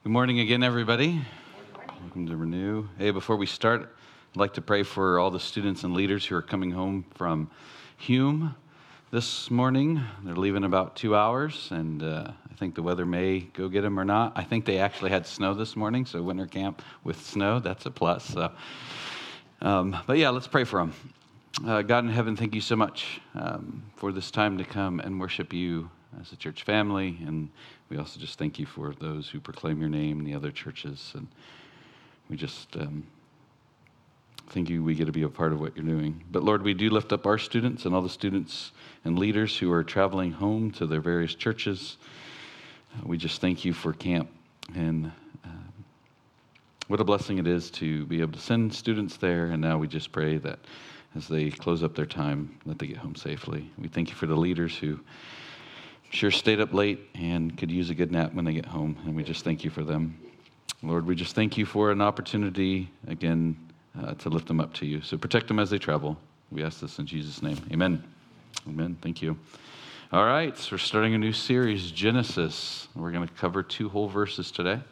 Good morning again, everybody. Welcome to Renew. Hey, before we start, I'd like to pray for all the students and leaders who are coming home from Hume this morning. They're leaving in about 2 hours, and I think the weather may go get them or not. I think they actually had snow this morning, so winter camp with snow, that's a plus. But yeah, let's pray for them. God in heaven, thank you so much for this time to come and worship you as a church family, and we also just thank you for those who proclaim your name in the other churches, and we just thank you we get to be a part of what you're doing. But Lord, we do lift up our students and all the students and leaders who are traveling home to their various churches. We just thank you for camp, and what a blessing it is to be able to send students there, and now we just pray that as they close up their time, that they get home safely. We thank you for the leaders who sure stayed up late and could use a good nap when they get home, and we just thank you for them. Lord, we just thank you for an opportunity, again, to lift them up to you. So protect them as they travel. We ask this in Jesus' name. Amen. Amen. Thank you. All right, so we're starting a new series, Genesis. We're going to cover 2 whole verses today.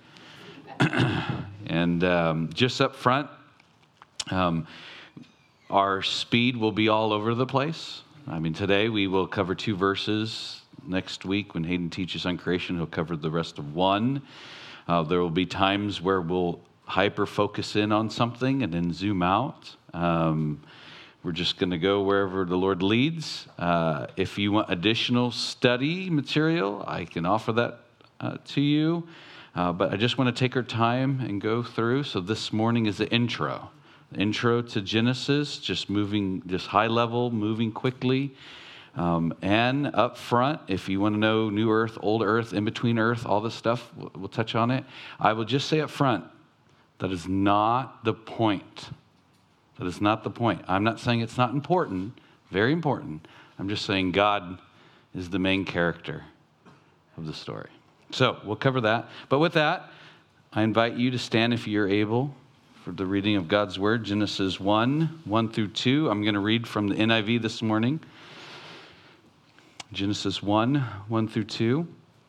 And just up front, our speed will be all over the place. I mean, today we will cover 2 verses. Next week, when Hayden teaches on creation, he'll cover the rest of 1. There will be times where we'll hyper-focus in on something and then zoom out. We're just going to go wherever the Lord leads. If you want additional study material, I can offer that to you. But I just want to take our time and go through. So this morning is the intro. The intro to Genesis, just high level, moving quickly. And up front, if you want to know new earth, old earth, in between earth, all this stuff, we'll touch on it. I will just say up front, that is not the point. That is not the point. I'm not saying it's not important, very important. I'm just saying God is the main character of the story. So we'll cover that. But with that, I invite you to stand if you're able for the reading of God's word, Genesis 1 through 2. I'm going to read from the NIV this morning. Genesis 1 through 2,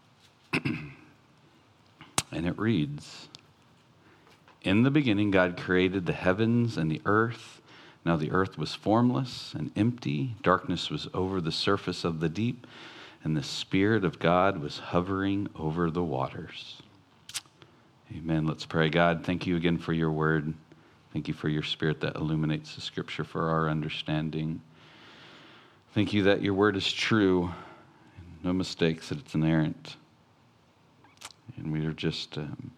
and it reads, "In the beginning God created the heavens and the earth. Now the earth was formless and empty. Darkness was over the surface of the deep, and the Spirit of God was hovering over the waters." Amen. Let's pray. God, thank you again for your word. Thank you for your Spirit that illuminates the scripture for our understanding. Thank you that your word is true, no mistakes, that it's inerrant. And we are just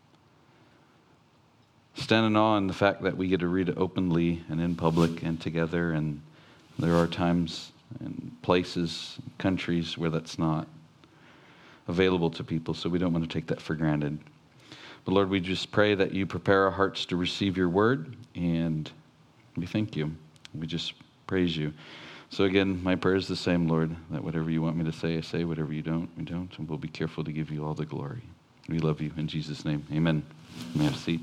standing on the fact that we get to read it openly and in public and together. And there are times and places, countries where that's not available to people, so we don't want to take that for granted. But Lord, we just pray that you prepare our hearts to receive your word, and we thank you. We just praise you. So again, my prayer is the same, Lord, that whatever you want me to say, I say. Whatever you don't, we don't. And we'll be careful to give you all the glory. We love you. In Jesus' name, amen. You may have a seat.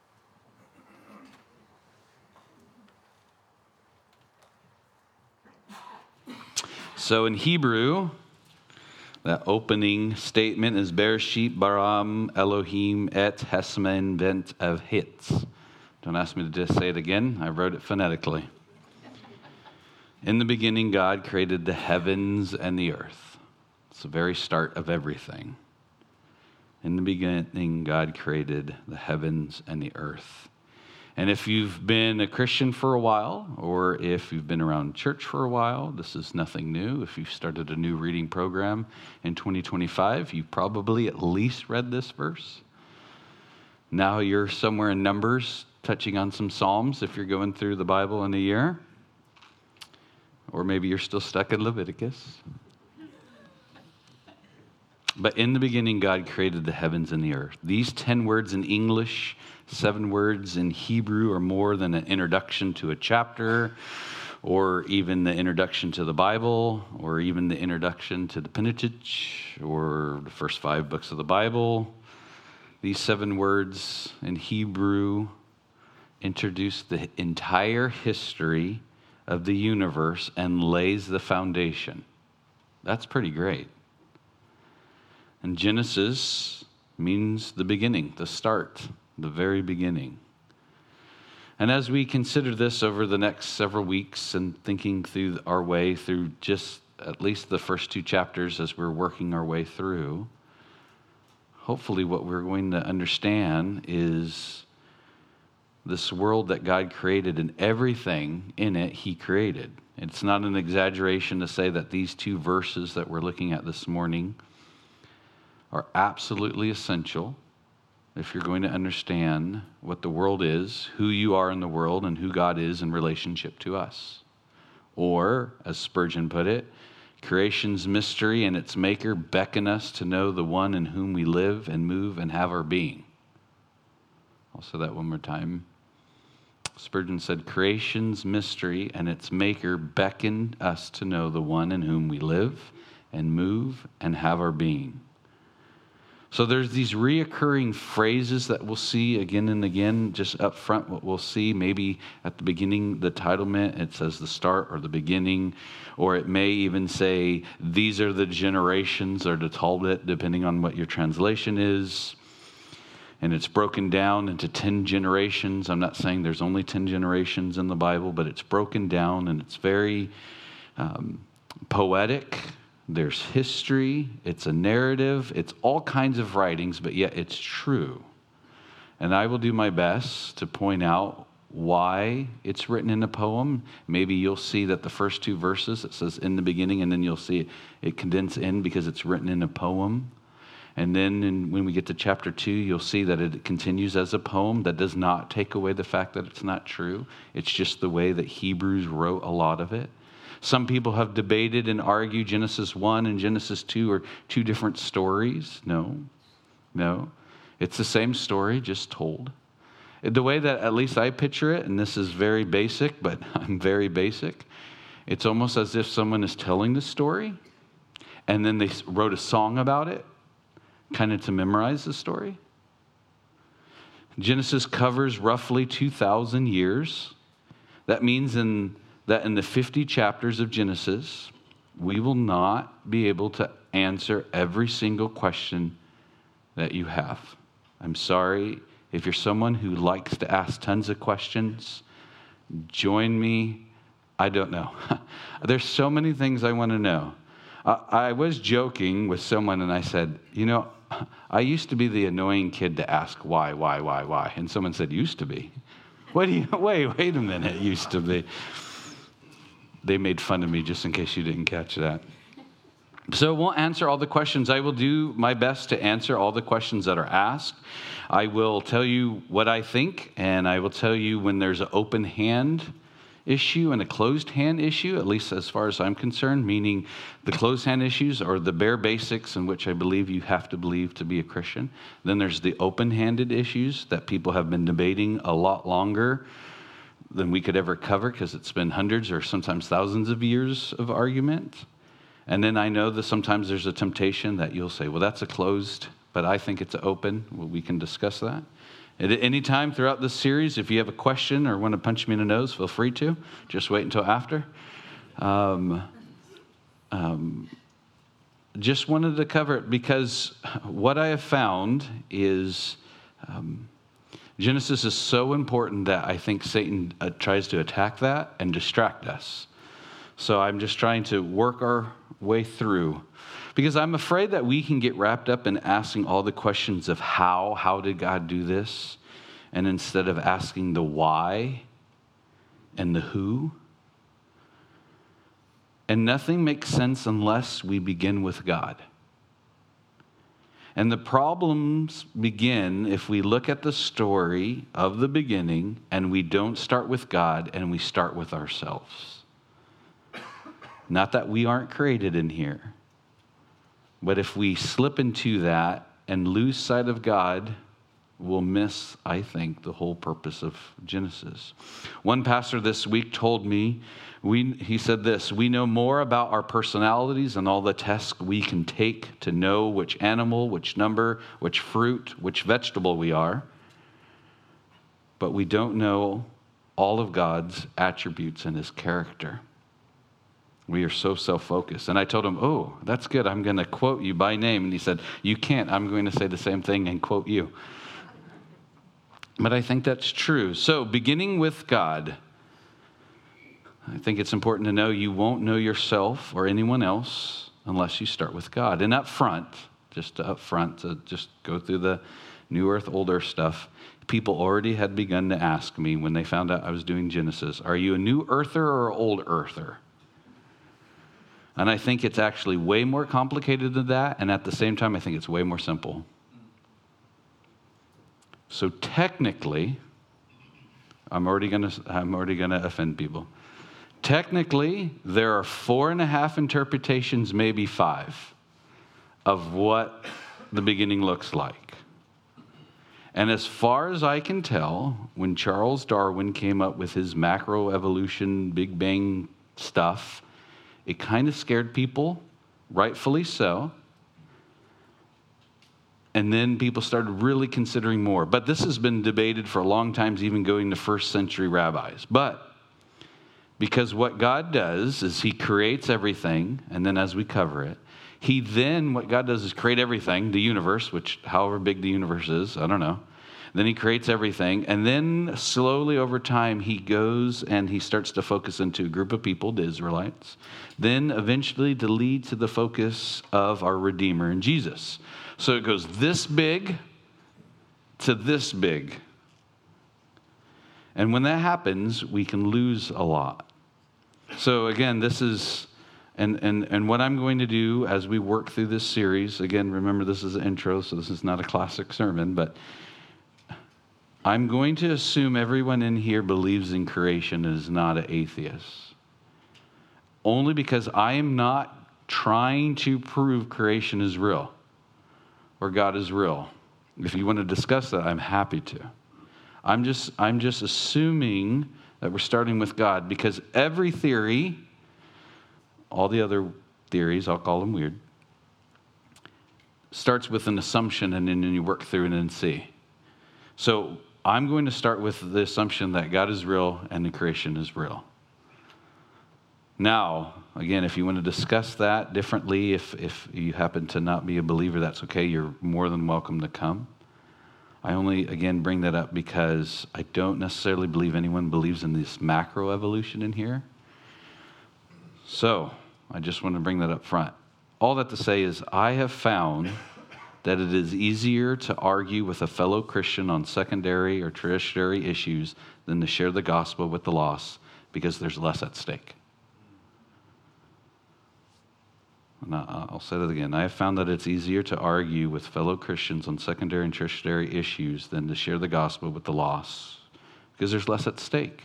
So in Hebrew, that opening statement is Bereshit Baram Elohim et Hesmen vent of hits. Don't ask me to just say it again. I wrote it phonetically. In the beginning, God created the heavens and the earth. It's the very start of everything. In the beginning, God created the heavens and the earth. And if you've been a Christian for a while, or if you've been around church for a while, this is nothing new. If you've started a new reading program in 2025, you've probably at least read this verse. Now you're somewhere in Numbers, touching on some Psalms if you're going through the Bible in a year. Or maybe you're still stuck in Leviticus. But in the beginning, God created the heavens and the earth. These 10 words in English, 7 words in Hebrew are more than an introduction to a chapter, or even the introduction to the Bible, or even the introduction to the Pentateuch, or the first 5 books of the Bible. These 7 words in Hebrew introduce the entire history of the universe and lays the foundation. That's pretty great. And Genesis means the beginning, the start, the very beginning. And as we consider this over the next several weeks and thinking through our way through just at least the first 2 chapters as we're working our way through, hopefully what we're going to understand is this world that God created and everything in it He created. It's not an exaggeration to say that these 2 verses that we're looking at this morning are absolutely essential if you're going to understand what the world is, who you are in the world, and who God is in relationship to us. Or, as Spurgeon put it, creation's mystery and its maker beckon us to know the one in whom we live and move and have our being. I'll say that one more time. Spurgeon said, creation's mystery and its maker beckon us to know the one in whom we live and move and have our being. So there's these reoccurring phrases that we'll see again and again, just up front. What we'll see maybe at the beginning, the titlement, it says the start or the beginning, or it may even say, these are the generations, or the Talmud, depending on what your translation is. And it's broken down into 10 generations. I'm not saying there's only 10 generations in the Bible, but it's broken down and it's very poetic. There's history, it's a narrative, it's all kinds of writings, but yet it's true. And I will do my best to point out why it's written in a poem. Maybe you'll see that the first 2 verses, it says in the beginning, and then you'll see it condensed in because it's written in a poem. And then when we get to chapter 2, you'll see that it continues as a poem. That does not take away the fact that it's not true. It's just the way that Hebrews wrote a lot of it. Some people have debated and argued Genesis 1 and Genesis 2 are 2 different stories. No. It's the same story, just told. The way that at least I picture it, and this is very basic, but I'm very basic, it's almost as if someone is telling the story, and then they wrote a song about it, kind of to memorize the story. Genesis covers roughly 2,000 years. That means that in the 50 chapters of Genesis, we will not be able to answer every single question that you have. I'm sorry, if you're someone who likes to ask tons of questions, join me. I don't know. There's so many things I want to know. I was joking with someone and I said, I used to be the annoying kid to ask why. And someone said, used to be? Wait a minute, used to be. They made fun of me just in case you didn't catch that. So I won't answer all the questions. I will do my best to answer all the questions that are asked. I will tell you what I think, and I will tell you when there's an open hand issue and a closed hand issue, at least as far as I'm concerned, meaning the closed hand issues are the bare basics in which I believe you have to believe to be a Christian. Then there's the open-handed issues that people have been debating a lot longer than we could ever cover because it's been hundreds or sometimes thousands of years of argument. And then I know that sometimes there's a temptation that you'll say, well, that's a closed, but I think it's an open. Well, we can discuss that. At any time throughout this series, if you have a question or want to punch me in the nose, feel free to. Just wait until after. Just wanted to cover it because what I have found is Genesis is so important that I think Satan tries to attack that and distract us. So I'm just trying to work our way through. Because I'm afraid that we can get wrapped up in asking all the questions of how did God do this? And instead of asking the why and the who. And nothing makes sense unless we begin with God. And the problems begin if we look at the story of the beginning and we don't start with God and we start with ourselves. Not that we aren't created in here, but if we slip into that and lose sight of God, we'll miss, I think, the whole purpose of Genesis. One pastor this week told me, he said this, we know more about our personalities and all the tests we can take to know which animal, which number, which fruit, which vegetable we are, but we don't know all of God's attributes and his character. We are so self-focused. And I told him, oh, that's good. I'm going to quote you by name. And he said, you can't. I'm going to say the same thing and quote you. But I think that's true. So beginning with God, I think it's important to know you won't know yourself or anyone else unless you start with God. And up front, to just go through the New Earth, Old Earth stuff, people already had begun to ask me when they found out I was doing Genesis, are you a New Earther or an Old Earther? And I think it's actually way more complicated than that, and at the same time, I think it's way more simple. So technically, I'm already gonna offend people. Technically, there are 4.5 interpretations, maybe 5, of what the beginning looks like. And as far as I can tell, when Charles Darwin came up with his macroevolution, Big Bang stuff, it kind of scared people, rightfully so. And then people started really considering more. But this has been debated for a long time, even going to first century rabbis. But because what God does is he creates everything, and then as we cover it, what God does is create everything, the universe, which however big the universe is, I don't know. Then he creates everything, and then slowly over time, he goes and he starts to focus into a group of people, the Israelites, then eventually to lead to the focus of our Redeemer in Jesus. So it goes this big to this big. And when that happens, we can lose a lot. So again, this is, and what I'm going to do as we work through this series, again, remember this is an intro, so this is not a classic sermon, but I'm going to assume everyone in here believes in creation and is not an atheist. Only because I am not trying to prove creation is real or God is real. If you want to discuss that, I'm happy to. I'm just assuming that we're starting with God because every theory, all the other theories, I'll call them weird, starts with an assumption and then you work through it and see. So I'm going to start with the assumption that God is real and the creation is real. Now, again, if you want to discuss that differently, if you happen to not be a believer, that's okay. You're more than welcome to come. I only, again, bring that up because I don't necessarily believe anyone believes in this macroevolution in here. So I just want to bring that up front. All that to say is I have found that it is easier to argue with a fellow Christian on secondary or tertiary issues than to share the gospel with the lost because there's less at stake. And I'll say that again. I have found that it's easier to argue with fellow Christians on secondary and tertiary issues than to share the gospel with the lost because there's less at stake.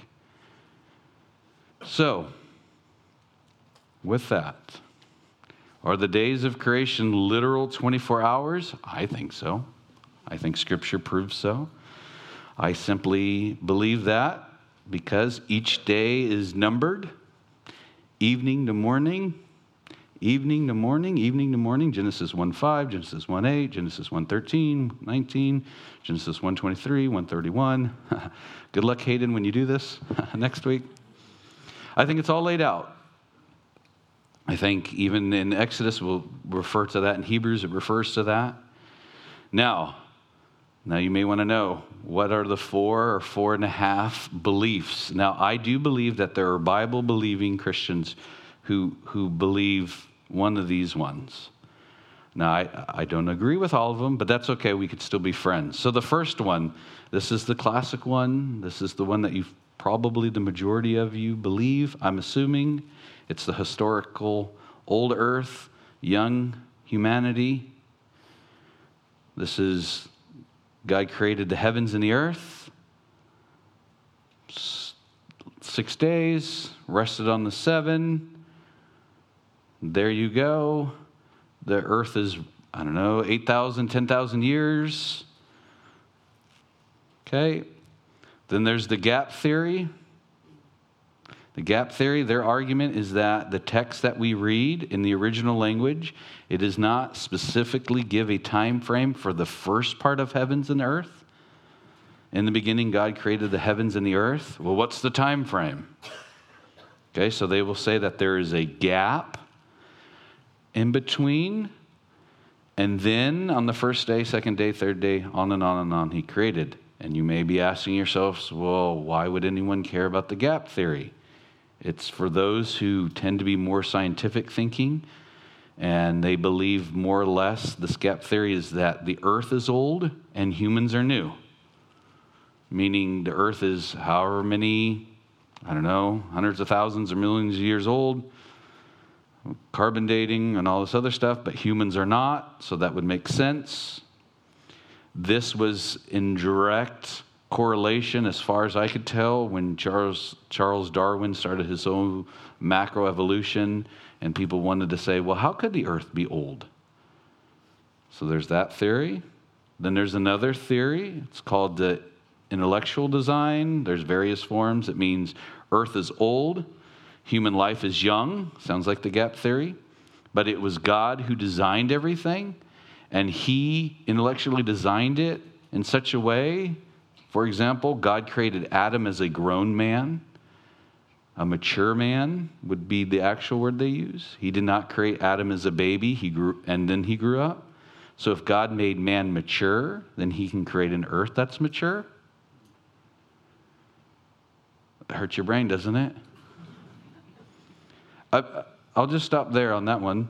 So, with that, are the days of creation literal 24 hours? I think so. I think Scripture proves so. I simply believe that because each day is numbered, evening to morning, evening to morning, evening to morning, Genesis 1:5, Genesis 1:8, Genesis 1:13, 19, Genesis 1:23, 1:31. Good luck, Hayden, when you do this next week. I think it's all laid out. I think even in Exodus, we'll refer to that. In Hebrews, it refers to that. Now you may want to know, what are the 4 or 4.5 beliefs? Now, I do believe that there are Bible-believing Christians who believe one of these ones. Now, I don't agree with all of them, but that's okay. We could still be friends. So the first one, this is the classic one. This is the one that you've probably the majority of you believe, I'm assuming. It's the historical old earth, young humanity. This is God created the heavens and the earth. 6 days, rested on the 7. There you go. The earth is, 8,000, 10,000 years. Okay. Then there's the gap theory. The gap theory, their argument is that the text that we read in the original language, it does not specifically give a time frame for the first part of heavens and earth. In the beginning, God created the heavens and the earth. Well, what's the time frame? Okay, so they will say that there is a gap in between, and then on the first day, second day, third day, on and on and on, he created. And you may be asking yourselves, well, why would anyone care about the gap theory? It's for those who tend to be more scientific thinking, and they believe more or less this gap theory is that the earth is old and humans are new. Meaning the earth is however many, I don't know, hundreds of thousands or millions of years old, carbon dating and all this other stuff, but humans are not, so that would make sense. This was in direct correlation, as far as I could tell, when Charles Darwin started his own macroevolution, and people wanted to say, well, how could the earth be old? So there's that theory. Then there's another theory. It's called the intellectual design. There's various forms. It means earth is old, human life is young. Sounds like the gap theory. But it was God who designed everything, and he intellectually designed it in such a way. For example, God created Adam as a grown man. A mature man would be the actual word they use. He did not create Adam as a baby. He grew up. So if God made man mature, then he can create an earth that's mature. It hurts your brain, doesn't it? I'll just stop there on that one.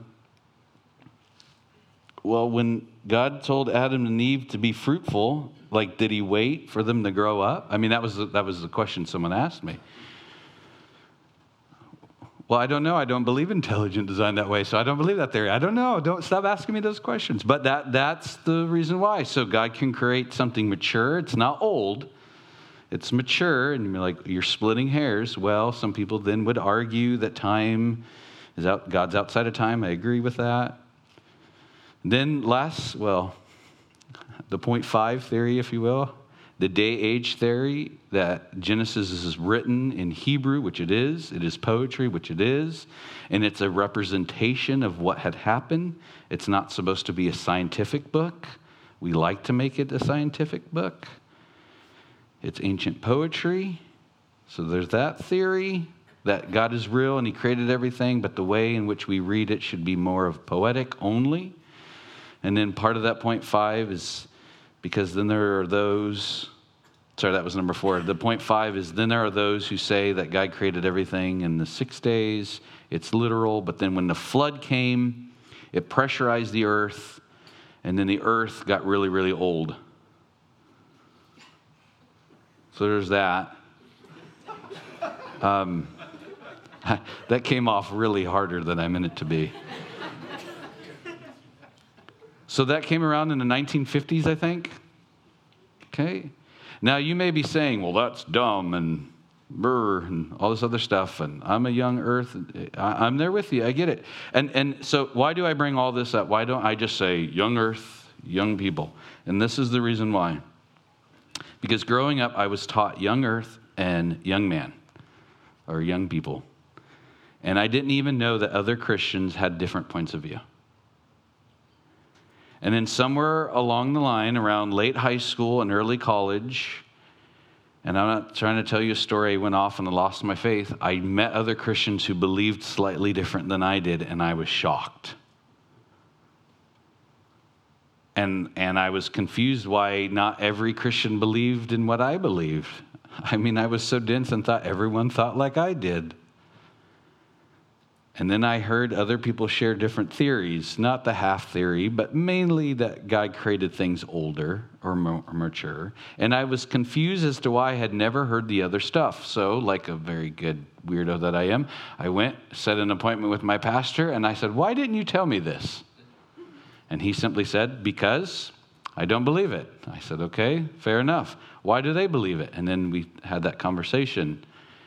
Well, when God told Adam and Eve to be fruitful, like, did he wait for them to grow up? I mean, that was the question someone asked me. Well, I don't know. I don't believe intelligent design that way, so I don't believe that theory. I don't know. Don't stop asking me those questions. But that's the reason why. So God can create something mature. It's not old. It's mature, and you're like, you're splitting hairs. Well, some people then would argue that time is out. God's outside of time. I agree with that. Then the 0.5 theory, if you will, the day-age theory, that Genesis is written in Hebrew, which it is poetry, which it is, and it's a representation of what had happened. It's not supposed to be a scientific book. We like to make it a scientific book. It's ancient poetry. So there's that theory, that God is real and he created everything, but the way in which we read it should be more of poetic only. And then part of that 0.5 is because then there are those, that was number 4. The 0.5 is then there are those who say that God created everything in the 6 days. It's literal, but then when the flood came, it pressurized the earth, and then the earth got really, really old. So there's that. That came off really harder than I meant it to be. So that came around in the 1950s, I think. Okay. Now you may be saying, well, that's dumb and brr and all this other stuff, and I'm a young earth. I'm there with you. I get it. And so why do I bring all this up? Why don't I just say young earth, young people? And this is the reason why. Because growing up, I was taught young earth and young man, or young people. And I didn't even know that other Christians had different points of view. And then somewhere along the line, around late high school and early college, and I'm not trying to tell you a story, I went off and I lost my faith. I met other Christians who believed slightly different than I did, and I was shocked. And I was confused why not every Christian believed in what I believed. I mean, I was so dense and thought everyone thought like I did. And then I heard other people share different theories, not the half theory, but mainly that God created things older or more mature. And I was confused as to why I had never heard the other stuff. So, like a very good weirdo that I am, I went, set an appointment with my pastor, and I said, why didn't you tell me this? And he simply said, because I don't believe it. I said, okay, fair enough. Why do they believe it? And then we had that conversation.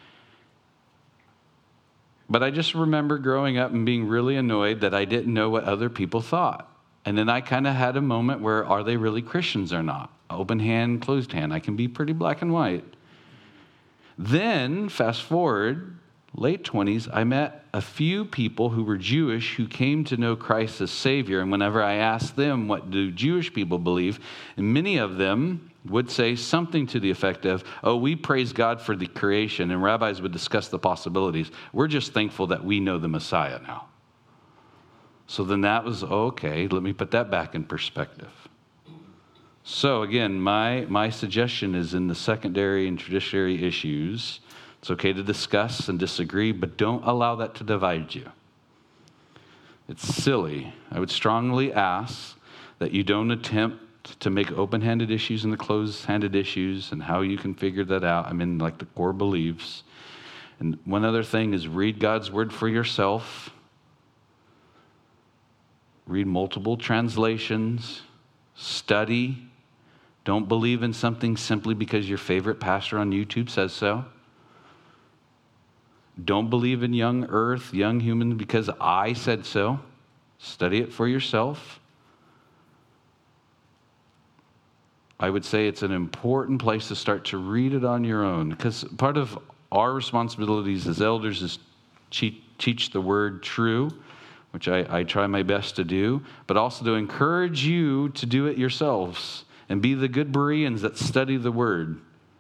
But I just remember growing up and being really annoyed that I didn't know what other people thought. And then I kind of had a moment where, are they really Christians or not? Open hand, closed hand. I can be pretty black and white. Then, fast forward, late 20s, I met a few people who were Jewish who came to know Christ as Savior. And whenever I asked them, what do Jewish people believe? And many of them would say something to the effect of, oh, we praise God for the creation. And rabbis would discuss the possibilities. We're just thankful that we know the Messiah now. So then that was, okay, let me put that back in perspective. So again, my suggestion is in the secondary and tertiary issues, it's okay to discuss and disagree, but don't allow that to divide you. It's silly. I would strongly ask that you don't attempt to make open-handed issues into closed-handed issues and how you can figure that out. I mean, like the core beliefs. And one other thing is read God's word for yourself. Read multiple translations. Study. Don't believe in something simply because your favorite pastor on YouTube says so. Don't believe in young earth, young humans because I said so. Study it for yourself. I would say it's an important place to start to read it on your own, because part of our responsibilities as elders is teach the word true, which I try my best to do, but also to encourage you to do it yourselves and be the good Bereans that study the word.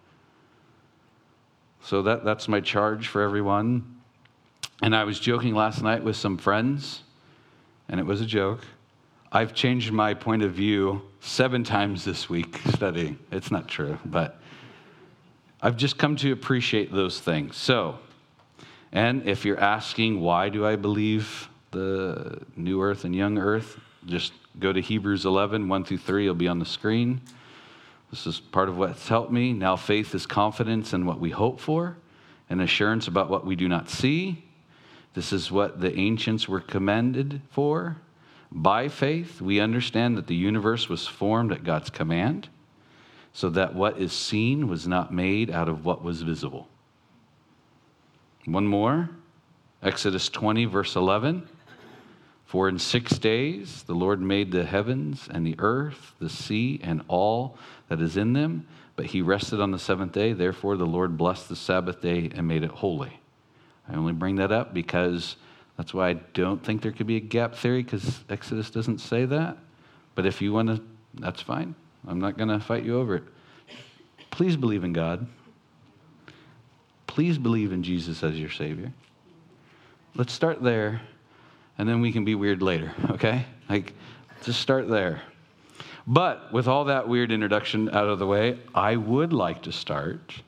So that's my charge for everyone. And I was joking last night with some friends, and it was a joke. I've changed my point of view 7 times this week studying. It's not true, but I've just come to appreciate those things. So, and if you're asking, why do I believe the new earth and young earth, just go to Hebrews 11, 1 through 3. It'll be on the screen. This is part of what's helped me. Now faith is confidence in what we hope for and assurance about what we do not see. This is what the ancients were commended for. By faith, we understand that the universe was formed at God's command, so that what is seen was not made out of what was visible. One more, Exodus 20, verse 11. For in 6 days the Lord made the heavens and the earth, the sea, and all that is in them, but he rested on the 7th day. Therefore the Lord blessed the Sabbath day and made it holy. I only bring that up because that's why I don't think there could be a gap theory, because Exodus doesn't say that. But if you want to, that's fine. I'm not going to fight you over it. Please believe in God. Please believe in Jesus as your Savior. Let's start there, and then we can be weird later, okay? Just start there. But with all that weird introduction out of the way, I would like to start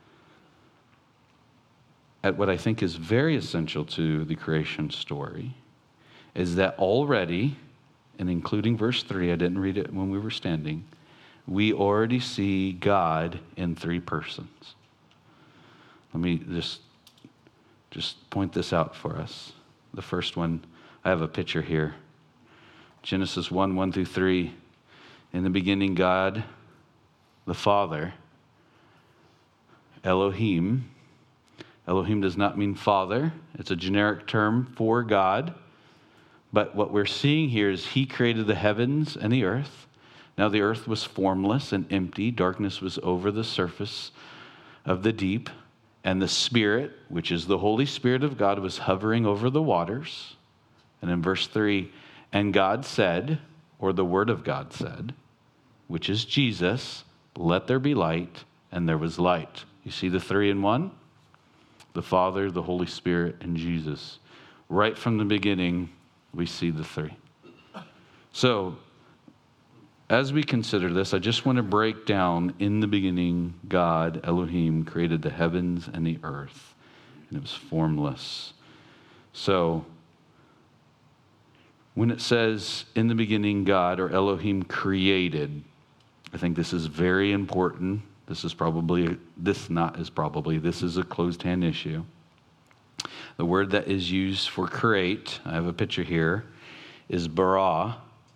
at what I think is very essential to the creation story, is that already, and including verse 3, I didn't read it when we were standing, we already see God in 3 persons. Let me just point this out for us. The first one, I have a picture here. Genesis 1, 1 through 3. In the beginning, God, the Father, Elohim. Elohim does not mean father. It's a generic term for God. But what we're seeing here is he created the heavens and the earth. Now the earth was formless and empty. Darkness was over the surface of the deep. And the Spirit, which is the Holy Spirit of God, was hovering over the waters. And in verse 3, and God said, or the Word of God said, which is Jesus, let there be light, and there was light. You see the 3 in 1? The Father, the Holy Spirit, and Jesus. Right from the beginning, we see the 3. So, as we consider this, I just want to break down, in the beginning, God, Elohim, created the heavens and the earth, and it was formless. So, when it says, in the beginning, God, or Elohim, created, I think this is very important. This is a closed hand issue. The word that is used for create, I have a picture here, is bara.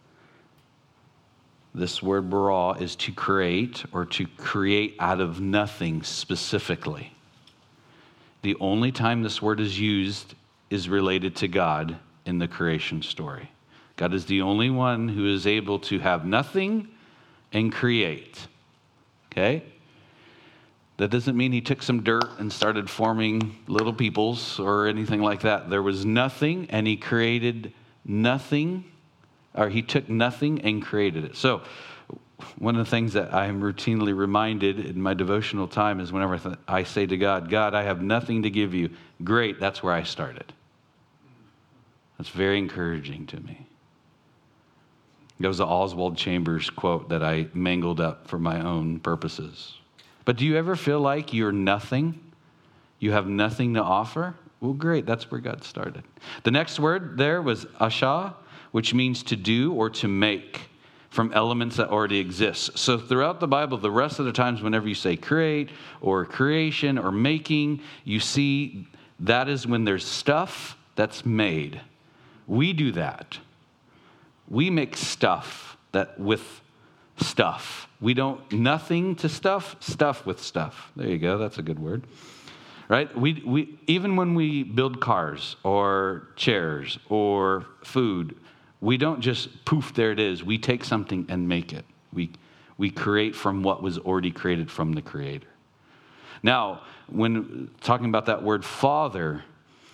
This word bara is to create, or to create out of nothing specifically. The only time this word is used is related to God in the creation story. God is the only one who is able to have nothing and create. Okay? That doesn't mean he took some dirt and started forming little peoples or anything like that. There was nothing, and he created nothing, or he took nothing and created it. So one of the things that I'm routinely reminded in my devotional time is whenever I say to God, God, I have nothing to give you. Great, that's where I started. That's very encouraging to me. That was the Oswald Chambers quote that I mangled up for my own purposes. But do you ever feel like you're nothing? You have nothing to offer? Well, great, that's where God started. The next word there was asha, which means to do or to make from elements that already exist. So throughout the Bible, the rest of the times whenever you say create or creation or making, you see that is when there's stuff that's made. We do that. We make stuff that with stuff. We don't, nothing to stuff, stuff with stuff. There you go, that's a good word. Right? We even when we build cars or chairs or food, we don't just poof, there it is. We take something and make it. We create from what was already created from the Creator. Now, when talking about that word Father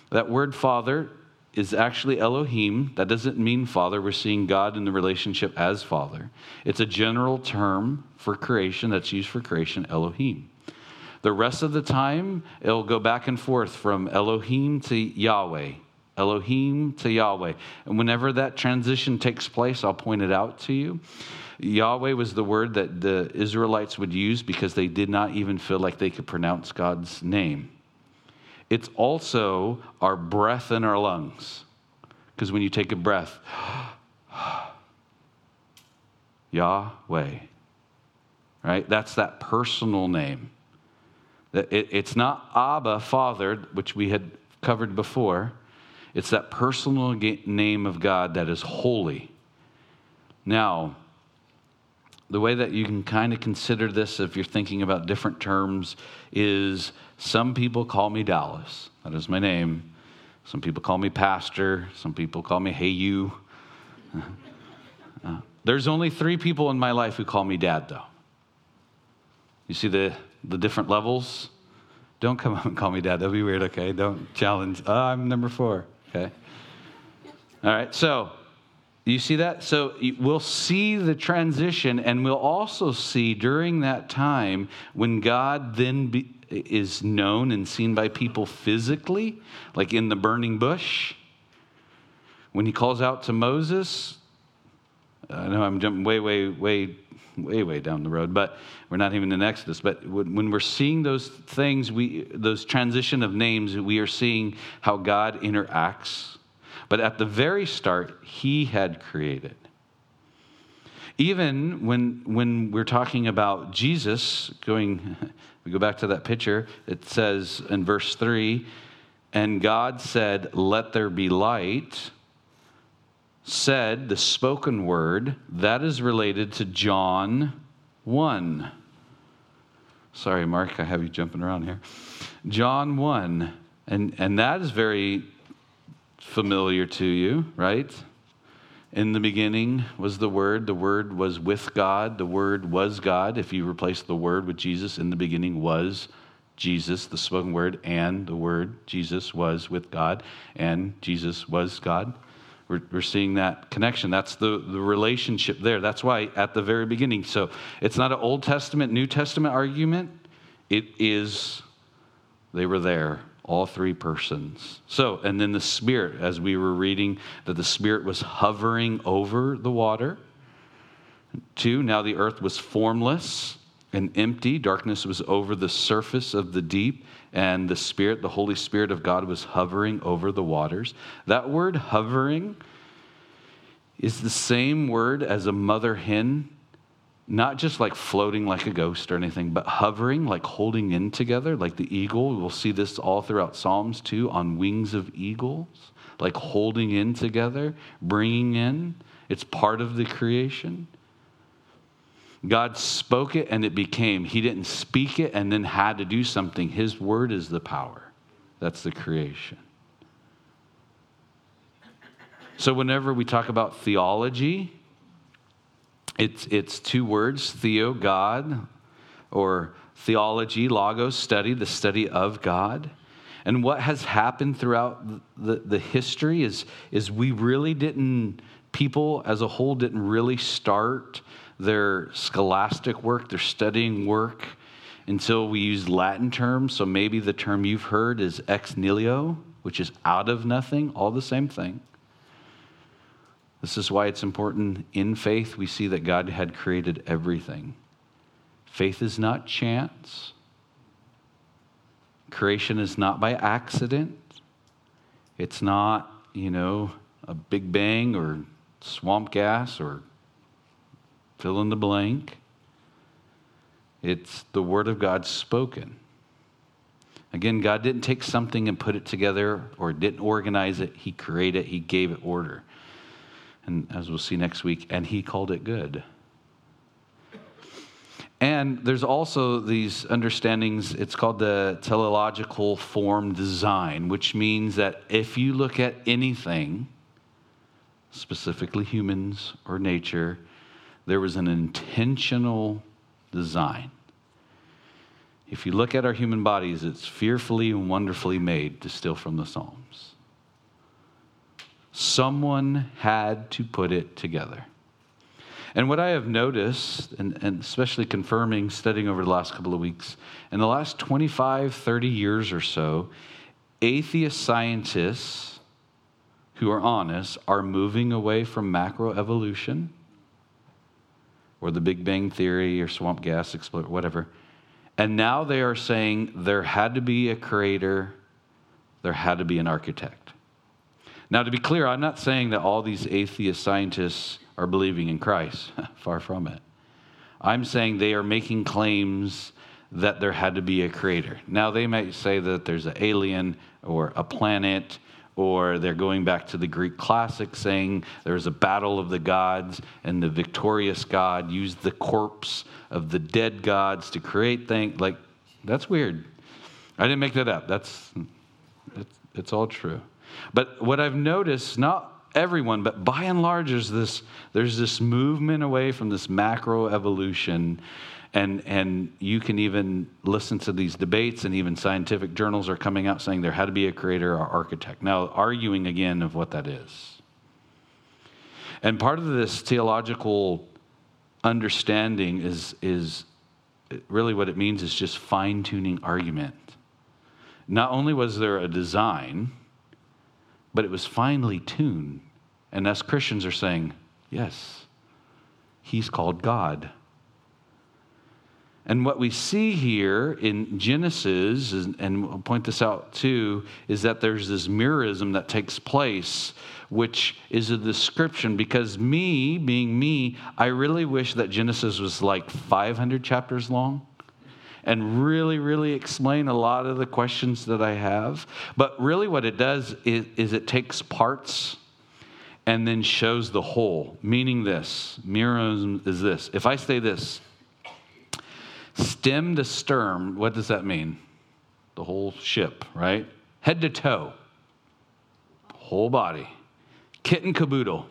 is actually Elohim. That doesn't mean Father. We're seeing God in the relationship as Father. It's a general term for creation that's used for creation, Elohim. The rest of the time, it'll go back and forth from Elohim to Yahweh. Elohim to Yahweh. And whenever that transition takes place, I'll point it out to you. Yahweh was the word that the Israelites would use because they did not even feel like they could pronounce God's name. It's also our breath in our lungs. Because when you take a breath, Yahweh, right? That's that personal name. It's not Abba, Father, which we had covered before. It's that personal name of God that is holy. Now, the way that you can kind of consider this if you're thinking about different terms is some people call me Dallas. That is my name. Some people call me Pastor. Some people call me Hey You. There's only 3 people in my life who call me Dad, though. You see the different levels? Don't come up and call me Dad. That'll be weird, okay? Don't challenge. I'm number 4, okay? All right, so you see that? So we'll see the transition, and we'll also see during that time when God then is known and seen by people physically, like in the burning bush. When he calls out to Moses, I know I'm jumping way down the road, but we're not even in Exodus. But when we're seeing those things, those transition of names, we are seeing how God interacts. But at the very start, he had created. Even when we're talking about Jesus, we go back to that picture, it says in verse 3, and God said, let there be light. Said, the spoken word, that is related to John 1. Sorry, Mark, I have you jumping around here. John 1, and that is very familiar to you, right? In the beginning was the Word was with God, the Word was God. If you replace the Word with Jesus, in the beginning was Jesus, the spoken word, and the Word, Jesus, was with God, and Jesus was God. We're seeing that connection. That's the relationship there. That's why at the very beginning. So it's not an Old Testament, New Testament argument. It is, they were there, all 3 persons. So, and then the Spirit, as we were reading, that the Spirit was hovering over the water. 2, now the earth was formless and empty. Darkness was over the surface of the deep. And the Spirit, the Holy Spirit of God, was hovering over the waters. That word hovering is the same word as a mother hen, not just like floating like a ghost or anything, but hovering, like holding in together, like the eagle. We'll see this all throughout Psalms too, on wings of eagles, like holding in together, bringing in. It's part of the creation. God spoke it and it became. He didn't speak it and then had to do something. His word is the power. That's the creation. So whenever we talk about theology, it's 2 words, theo, God, or theology, logos study, the study of God. And what has happened throughout the history is people as a whole didn't really start their scholastic work, their studying work, until we used Latin terms. So maybe the term you've heard is ex nihilo, which is out of nothing, all the same thing. This is why it's important in faith we see that God had created everything. Faith is not chance. Creation is not by accident. It's not, a big bang or swamp gas or fill in the blank. It's the Word of God spoken. Again, God didn't take something and put it together or didn't organize it. He created it. He gave it order. And as we'll see next week, and He called it good. And there's also these understandings, it's called the teleological form design, which means that if you look at anything, specifically humans or nature, there was an intentional design. If you look at our human bodies, it's fearfully and wonderfully made, to steal from the Psalms. Someone had to put it together. And what I have noticed, and especially confirming, studying over the last couple of weeks, in the last 25, 30 years or so, atheist scientists who are honest are moving away from macroevolution or the Big Bang Theory or swamp gas explosion, whatever. And now they are saying there had to be a creator, there had to be an architect. Now, to be clear, I'm not saying that all these atheist scientists are believing in Christ. Far from it. I'm saying they are making claims that there had to be a creator. Now, they might say that there's an alien or a planet, or they're going back to the Greek classics saying there's a battle of the gods and the victorious God used the corpse of the dead gods to create things. Like, that's weird. I didn't make that up. It's all true. But what I've noticed, not everyone, but by and large, there's this movement away from this macro evolution, and you can even listen to these debates, and even scientific journals are coming out saying there had to be a creator or architect. Now, arguing again of what that is. And part of this theological understanding is really what it means is just fine-tuning argument. Not only was there a design, but it was finely tuned. And us Christians are saying, yes, He's called God. And what we see here in Genesis, and I'll point this out too, is that there's this mirrorism that takes place, which is a description. Because me, being me, I really wish that Genesis was like 500 chapters long and really, really explain a lot of the questions that I have. But really what it does is it takes parts and then shows the whole. Meaning this, mirrorism is this. If I say this, stem to stern, what does that mean? The whole ship, right? Head to toe, whole body, kit and caboodle.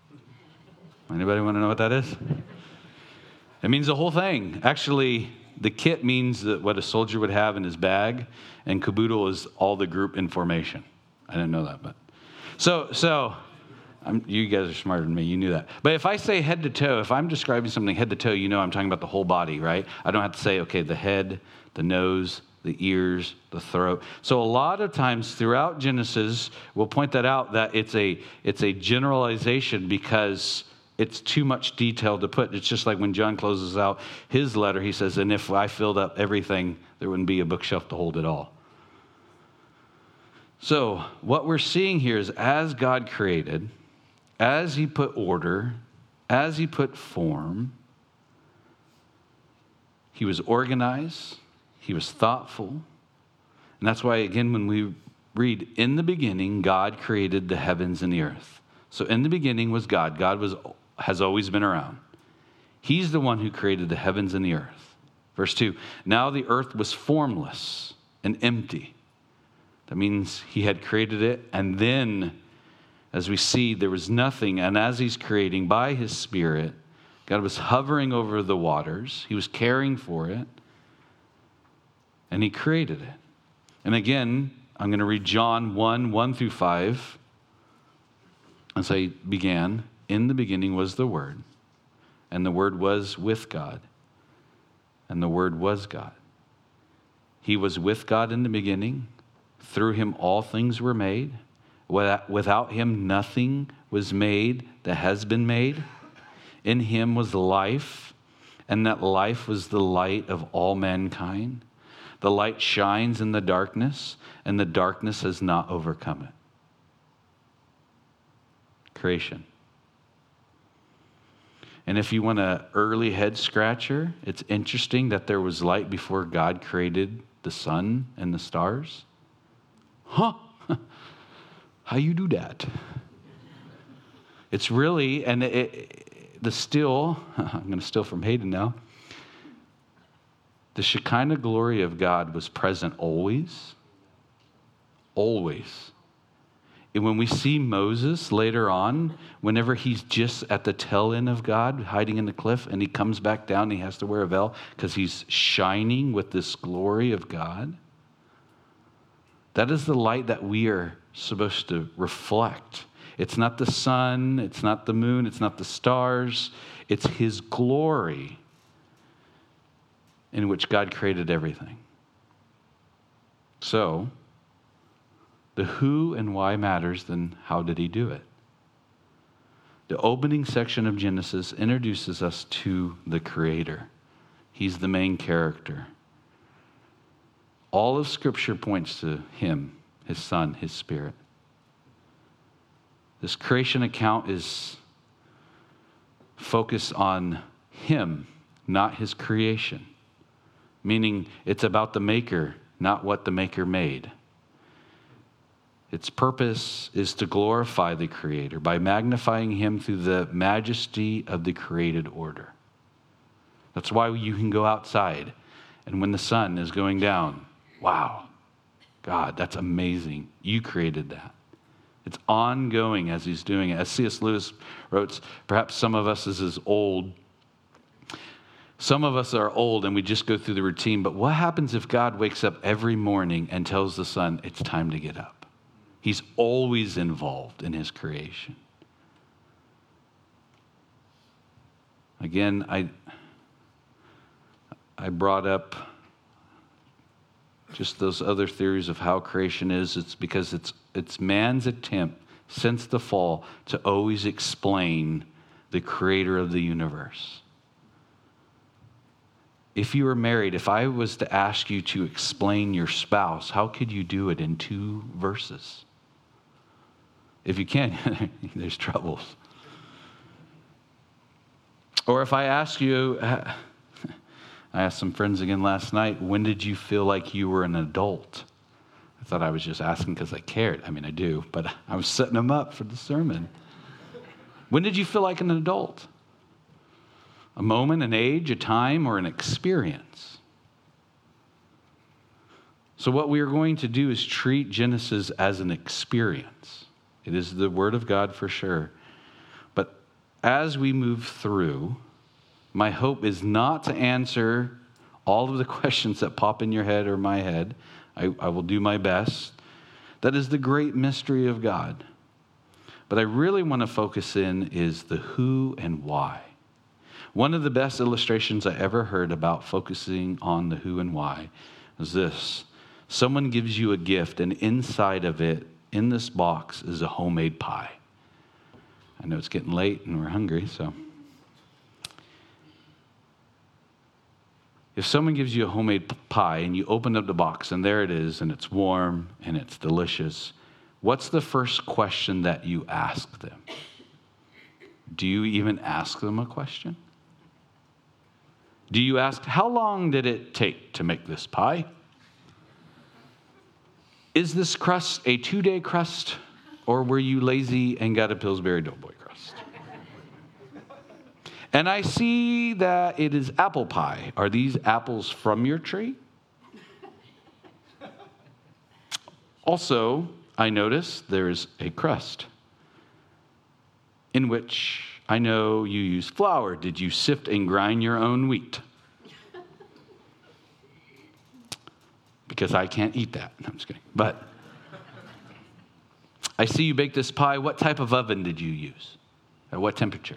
Anybody want to know what that is? It means the whole thing. Actually, the kit means that what a soldier would have in his bag, and caboodle is all the group information. I didn't know that, but so you guys are smarter than me. You knew that. But if I say head to toe, if I'm describing something head to toe, I'm talking about the whole body, right? I don't have to say, okay, the head, the nose, the ears, the throat. So a lot of times throughout Genesis, we'll point that out, that it's a generalization because it's too much detail to put. It's just like when John closes out his letter, he says, and if I filled up everything, there wouldn't be a bookshelf to hold it all. So what we're seeing here is as God created, as He put order, as He put form, He was organized, He was thoughtful. And that's why, again, when we read, in the beginning, God created the heavens and the earth. So in the beginning was God. God has always been around. He's the one who created the heavens and the earth. Verse 2, now the earth was formless and empty. That means He had created it, and then, as we see, there was nothing. And as He's creating by His Spirit, God was hovering over the waters. He was caring for it. and he created it. And again, I'm going to read John 1 through 5. And so he began, in the beginning was the Word, and the Word was with God, and the Word was God. He was with God in the beginning. Through him all things were made. Without him nothing was made that has been made. In him was life, and that life was the light of all mankind. The light shines in the darkness, and the darkness has not overcome it. Creation. And if you want an early head scratcher, it's interesting that there was light before God created the sun and the stars. Huh? How you do that? It's really, and I'm going to steal from Hayden now. The Shekinah glory of God was present always. Always. And when we see Moses later on, whenever he's just at the tail end of God, hiding in the cliff, and he comes back down, and he has to wear a veil because he's shining with this glory of God. That is the light that we are supposed to reflect. It's not the sun, it's not the moon, it's not the stars. It's his glory in which God created everything. So, the who and why matters, then how did he do it? The opening section of Genesis introduces us to the Creator. He's the main character. All of Scripture points to him, his Son, his Spirit. This creation account is focused on him, not his creation. Meaning it's about the Maker, not what the Maker made. Its purpose is to glorify the Creator by magnifying him through the majesty of the created order. That's why you can go outside, and when the sun is going down, wow, God, that's amazing. You created that. It's ongoing as he's doing it. As C.S. Lewis wrote, perhaps some of us is as old. Some of us are old and we just go through the routine, but what happens if God wakes up every morning and tells the sun, it's time to get up? He's always involved in his creation. Again, I brought up just those other theories of how creation is. It's because it's man's attempt since the fall to always explain the creator of the universe. If you were married, if I was to ask you to explain your spouse, how could you do it in 2 verses? If you can, there's troubles. Or if I ask you, I asked some friends again last night, when did you feel like you were an adult? I thought I was just asking because I cared. I mean, I do, but I was setting them up for the sermon. When did you feel like an adult? A moment, an age, a time, or an experience? So what we are going to do is treat Genesis as an experience. It is the Word of God for sure. But as we move through, my hope is not to answer all of the questions that pop in your head or my head. I will do my best. That is the great mystery of God. But I really want to focus in is the who and why. One of the best illustrations I ever heard about focusing on the who and why is this. Someone gives you a gift, and inside of it, in this box, is a homemade pie. I know it's getting late and we're hungry, so. If someone gives you a homemade pie and you open up the box and there it is and it's warm and it's delicious, what's the first question that you ask them? Do you even ask them a question? Do you ask, how long did it take to make this pie? Is this crust a 2-day crust, or were you lazy and got a Pillsbury Doughboy crust? And I see that it is apple pie. Are these apples from your tree? Also, I notice there is a crust in which I know you use flour. Did you sift and grind your own wheat? because I can't eat that. No, I'm just kidding. But I see you bake this pie. What type of oven did you use? At what temperature?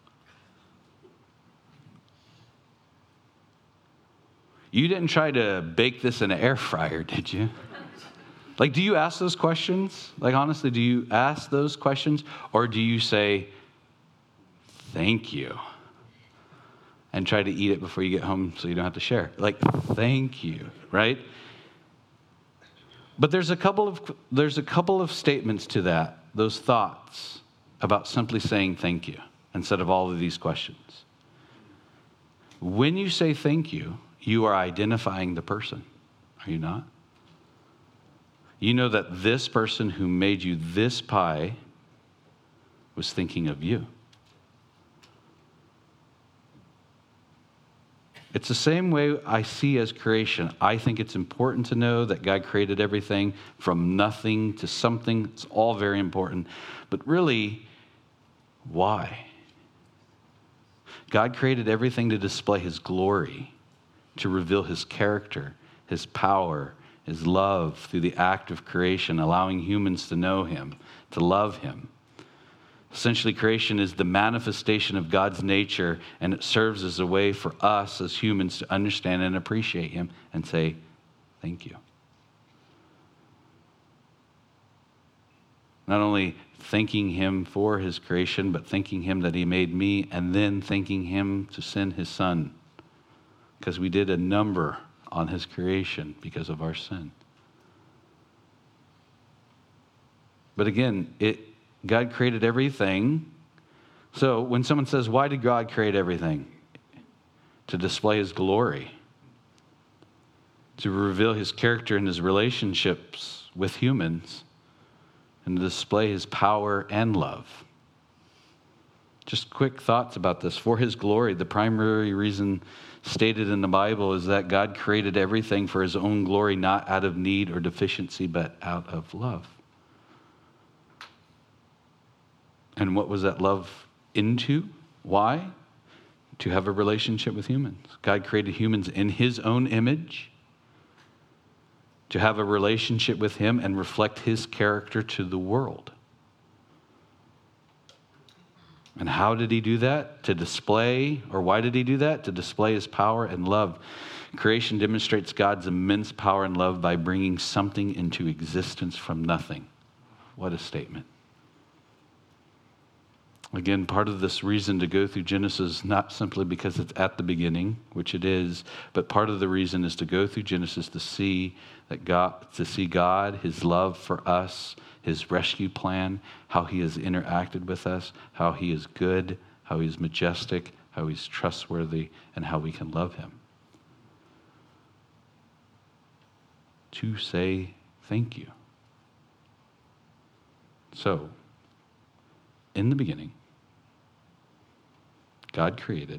You didn't try to bake this in an air fryer, did you? Like, do you ask those questions? Like, honestly, do you ask those questions? Or do you say, thank you, and try to eat it before you get home so you don't have to share? Like, thank you, right? But there's a couple of statements to that, those thoughts about simply saying thank you instead of all of these questions. When you say thank you, you are identifying the person, are you not? You know that this person who made you this pie was thinking of you. It's the same way I see as creation. I think it's important to know that God created everything from nothing to something. It's all very important. But really, why? God created everything to display his glory, to reveal his character, his power, his love through the act of creation, allowing humans to know him, to love him. Essentially, creation is the manifestation of God's nature, and it serves as a way for us as humans to understand and appreciate him and say, thank you. Not only thanking him for his creation, but thanking him that he made me, and then thanking him to send his son, because we did a number on his creation because of our sin. But again, God created everything. So when someone says, why did God create everything? To display his glory, to reveal his character and his relationships with humans, and to display his power and love. Just quick thoughts about this. For his glory, the primary reason stated in the Bible is that God created everything for his own glory, not out of need or deficiency, but out of love. And what was that love into? Why? To have a relationship with humans. God created humans in his own image to have a relationship with him and reflect his character to the world. And how did he do that? To display, or why did he do that? To display his power and love. Creation demonstrates God's immense power and love by bringing something into existence from nothing. What a statement. Again, part of this reason to go through Genesis, not simply because it's at the beginning, which it is, but part of the reason is to go through Genesis to see God, his love for us, his rescue plan, how he has interacted with us, how he is good, how he is majestic, how he's trustworthy, and how we can love him. To say thank you. So, in the beginning, God created,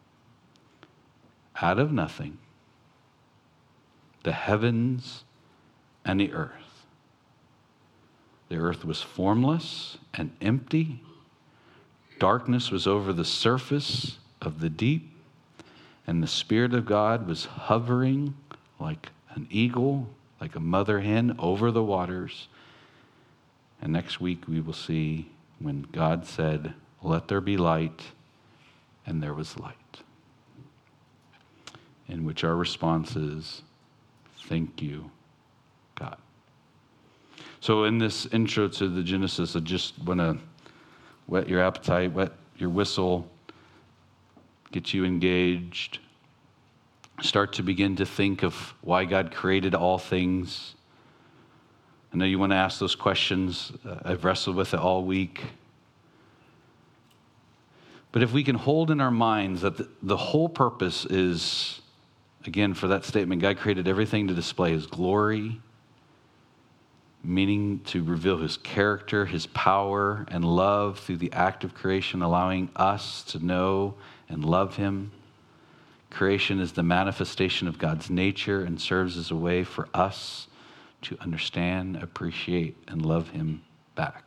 out of nothing, the heavens and the earth. The earth was formless and empty. Darkness was over the surface of the deep, and the Spirit of God was hovering like an eagle, like a mother hen over the waters. And next week we will see when God said, "Let there be light," and there was light. In which our response is, thank you, God. So in this intro to the Genesis, I just want to whet your appetite, whet your whistle, get you engaged, start to begin to think of why God created all things. I know you want to ask those questions. I've wrestled with it all week. But if we can hold in our minds that the whole purpose is, again, for that statement, God created everything to display his glory, meaning to reveal his character, his power, and love through the act of creation, allowing us to know and love him. Creation is the manifestation of God's nature and serves as a way for us to understand, appreciate, and love him back.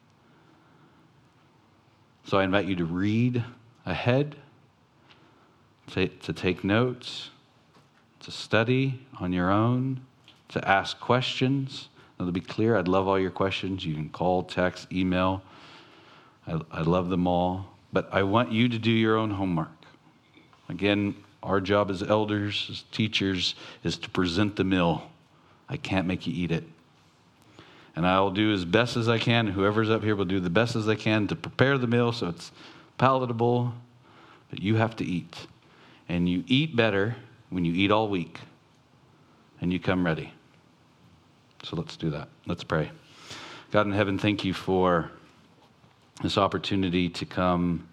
So I invite you to read ahead, to take notes, to study on your own, to ask questions. Now, to be clear, I'd love all your questions. You can call, text, email. I love them all. But I want you to do your own homework. Again, our job as elders, as teachers, is to present the meal. I can't make you eat it. And I'll do as best as I can. Whoever's up here will do the best as they can to prepare the meal so it's palatable. But you have to eat. And you eat better when you eat all week. And you come ready. So let's do that. Let's pray. God in heaven, thank you for this opportunity to come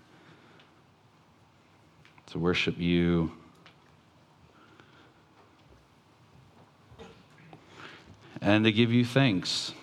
to worship you. And to give you thanks.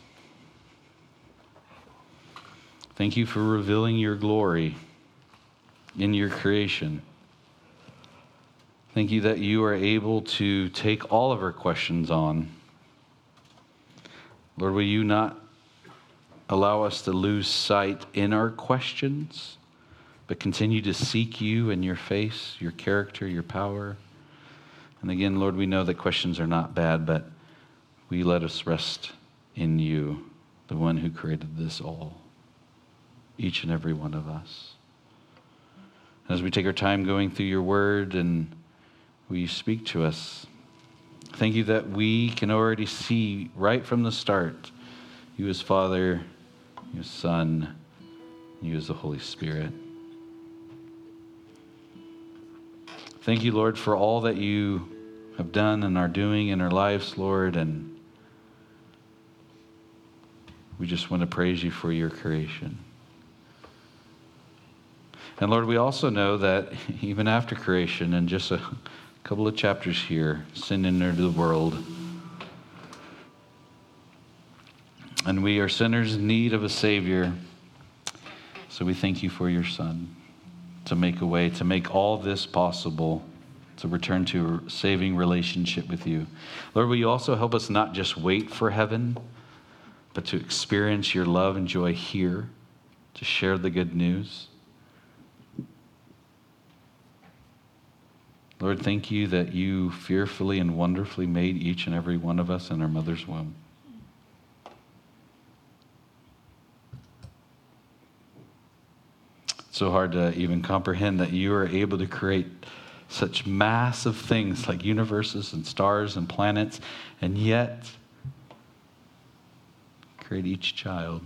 Thank you for revealing your glory in your creation. Thank you that you are able to take all of our questions on. Lord, will you not allow us to lose sight in our questions, but continue to seek you and your face, your character, your power. And again, Lord, we know that questions are not bad, but we let us rest in you, the one who created this all, each and every one of us. As we take our time going through your word and will you speak to us, thank you that we can already see right from the start you as Father, you as Son, you as the Holy Spirit. Thank you, Lord, for all that you have done and are doing in our lives, Lord, and we just want to praise you for your creation. And Lord, we also know that even after creation, and just a couple of chapters here, sin entered the world. And we are sinners in need of a Savior. So we thank you for your Son to make a way, to make all this possible, to return to a saving relationship with you. Lord, will you also help us not just wait for heaven, but to experience your love and joy here, to share the good news. Lord, thank you that you fearfully and wonderfully made each and every one of us in our mother's womb. It's so hard to even comprehend that you are able to create such massive things like universes and stars and planets, and yet create each child.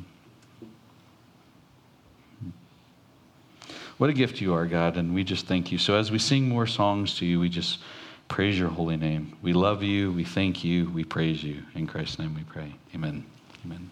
What a gift you are, God, and we just thank you. So as we sing more songs to you, we just praise your holy name. We love you, we thank you, we praise you. In Christ's name we pray. Amen. Amen.